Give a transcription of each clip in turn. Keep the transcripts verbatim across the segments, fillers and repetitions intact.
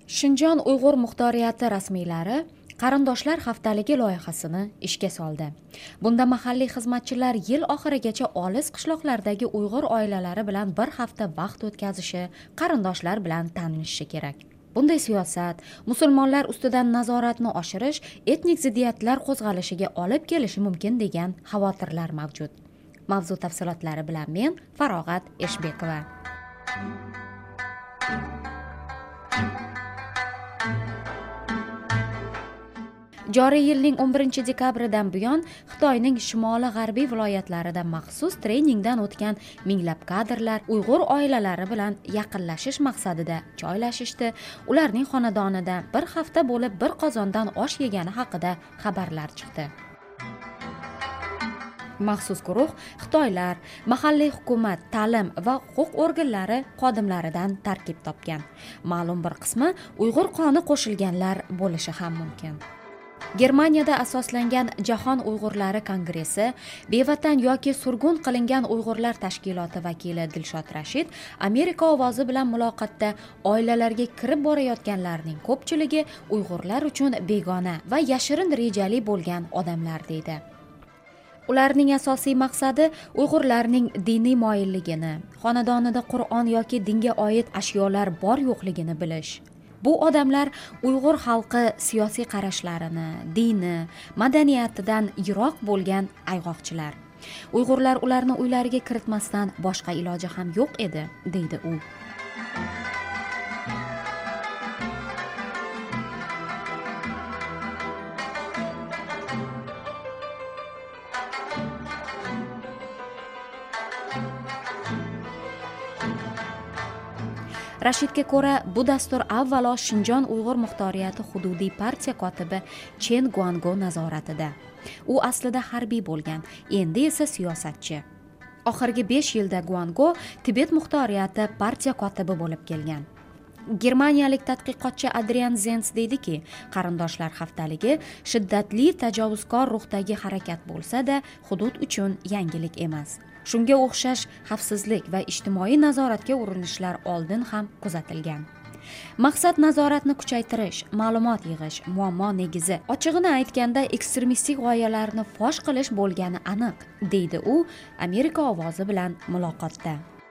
Shinjon Uyg'ur muxtoriyati rasmiylari Qarindoshlar haftaligi loyihasini ishga soldi. Bunda mahalliy xizmatchilar yil oxirigacha olis qishloqlardagi Uyg'ur oilalari bilan bir hafta vaqt o'tkazishi, qarindoshlar bilan tanishishi kerak. Bunday siyosat musulmonlar ustidan nazoratni oshirish, etnik ziddiyatlar qo'zg'alishiga olib kelishi mumkin degan xavotirlar mavjud. Mavzu tafsilotlari bilan men Farog'at Eshbekova. Joriy yilning o'n birinchi dekabridan buyon Xitoyning shimoli-g'arbiy viloyatlarida maxsus treningdan o'tgan minglab kadrlar Uyg'ur oilalari bilan yaqinlashish maqsadida joylashishdi. Ularning xonadonida bir hafta bo'lib bir qozondan osh yegani haqida xabarlar chiqdi. Maxsus guruh Xitoylar, mahalliy hukumat, ta'lim va huquq organlari xodimlaridan tarkib topgan. Ma'lum bir qismi Uyg'ur qoni qo'shilganlar bo'lishi ham mumkin. Germaniyada asoslangan Jahon Uyg'urlari kongressi, bevatan yoki surgun qilingan Uyg'urlar tashkiloti vakili Dilshod Rashid Amerika ovozi bilan muloqotda oilalarga kirib borayotganlarning ko'pchiligi Uyg'urlar uchun begona va yashirin rejali bo'lgan odamlar deydi. Ularning asosiy maqsadi Uyg'urlarning diniy moyilligini, xonadonida Qur'on yoki dinga oid ashyolar bor yo'qligini bilish. Bu odamlar Uyg'ur xalqi siyosiy qarashlarini, dini, madaniyatidan yiroq bo'lgan ayg'oqchilar. Uyg'urlar ularni uylariga kiritmasdan boshqa iloji ham yo'q edi, deydi u. Rashidga ko'ra, bu dastur avvalo Shinjon Uyg'ur muxtoriyati hududiy partiya kotibi Chen Guango nazoratida. U aslida harbiy bo'lgan, endi esa siyosatchi. Oxirgi besh yilda Guango Tibet muxtoriyati partiya kotibi bo'lib kelgan. Germaniyalik tadqiqotchi Adrian Zenz deydiki, qarindoshlar haftaligi shiddatli tajovuzkor ruhdagi harakat bo'lsa-da, hudud uchun yangilik emas. Shunga o'xshash xavfsizlik va ijtimoiy nazoratga urinishlar oldin ham kuzatilgan. Maqsad nazoratni kuchaytirish, ma'lumot yig'ish, muammo negizi, ochig'ini aytganda ekstremistik g'oyalarni fosh qilish bo'lgani aniq, deydi u Amerika ovozi bilan muloqotda.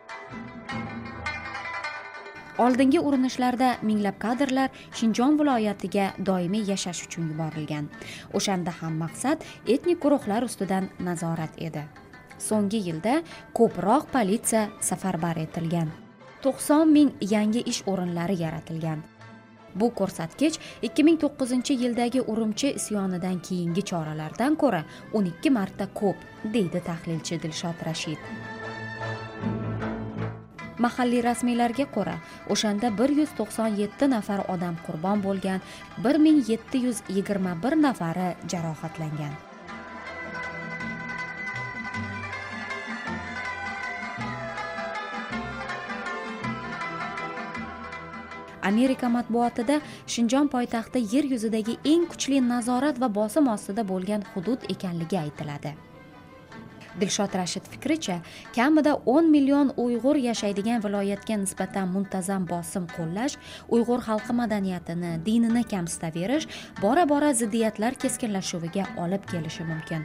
Oldingi urinishlarda minglab kadrlar Shinjon viloyatiga doimiy yashash uchun yuborilgan. O'shanda ham maqsad etnik guruhlar ustidan nazorat edi. So'nggi yilda ko'proq politsiya safarbar etilgan. to'qson ming yangi ish o'rinlari yaratilgan. Bu ko'rsatkich ikki ming to'qqizinchi yildagi Urumchi isyonidan keyingi choralardan ko'ra o'n ikki marta ko'p, deydi tahlilchi Dilshod Rashid. Mahalliy rasmiylarga ko'ra, o'shanda bir yuz to'qson yetti nafar odam qurbon bo'lgan, bir ming yetti yuz yigirma bir nafari jarohatlangan. Amerika matbuotida Shinjon poytaxti yer yuzidagi eng kuchli nazorat va bosim ostida bo'lgan hudud ekanligi aytiladi. Dilshod Rashid fikricha, kamida o'n million Uyg'ur yashaydigan viloyatga nisbatan muntazam bosim qo'llash, Uyg'ur xalqi madaniyatini, dinini kamsitaverish, bora-bora ziddiyatlar keskinlashuviga olib kelishi mumkin.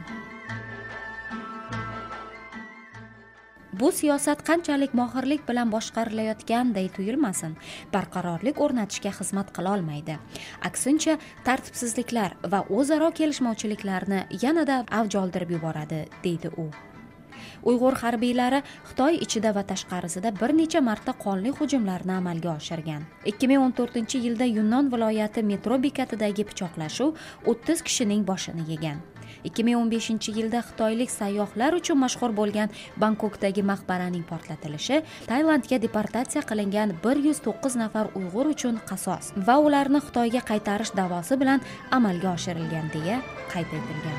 Bu siyosat qanchalik mohirlik bilan boshqarilayotganday tuyulmasin, barqarorlik o'rnatishga xizmat qila olmaydi. Aksincha, tartibsizliklar va o'zaro kelishmovchiliklarni yanada avj oldirib yuboradi, deydi u. Uyg'ur harbiylari Xitoy ichida va tashqarisida bir necha marta qonli hujumlarni amalga oshirgan. ikki ming o'n to'rtinchi yilda Yunnon viloyati metro bekatidagi pichoqlashuv o'ttiz kishining boshini yegan. ikki ming o'n beshinchi yilda xitoylik sayyohlar uchun mashhur bo'lgan Bangkokdagi maqbaraning portlatilishi Tailandga deportatsiya qilingan bir yuz to'qqiz nafar Uyg'ur uchun qasos va ularni Xitoyga qaytarish da'vosi bilan amalga oshirilgan deya qayd etilgan.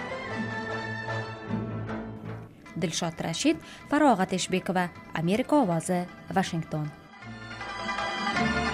Dilshod Rashid, Farog'at Eshbekova, Amerika ovozi, Washington.